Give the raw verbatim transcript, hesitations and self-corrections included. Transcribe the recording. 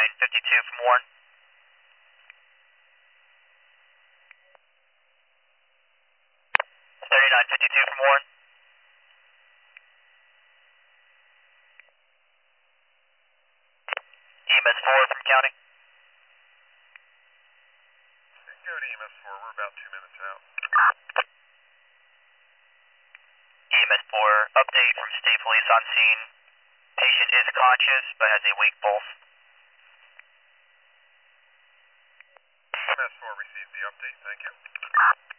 nine fifty-two from Warren. thirty-nine fifty-two from Warren. E M S four from County. Go to E M S four, we're about two minutes out. E M S four, update from State Police on scene. Patient is conscious but has a weak pulse. E M S four received the update, thank you.